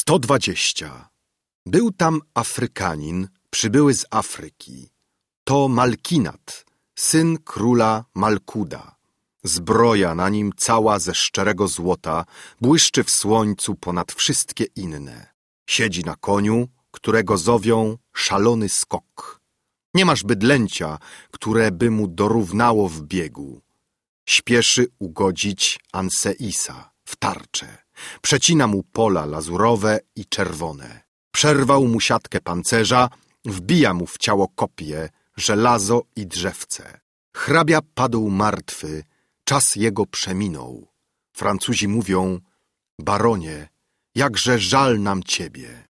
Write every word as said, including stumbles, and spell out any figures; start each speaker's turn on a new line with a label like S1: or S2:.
S1: Sto dwadzieścia. Był tam Afrykanin, przybyły z Afryki. To Malkinat, syn króla Malkuda. Zbroja na nim cała ze szczerego złota, błyszczy w słońcu ponad wszystkie inne. Siedzi na koniu, którego zowią szalony skok. Nie masz bydlęcia, które by mu dorównało w biegu. Śpieszy ugodzić Anseisa w tarczę. Przecina mu pola lazurowe i czerwone. Przerwał mu siatkę pancerza, wbija mu w ciało kopie, żelazo i drzewce. Hrabia padł martwy, czas jego przeminął. Francuzi mówią: baronie, jakże żal nam ciebie.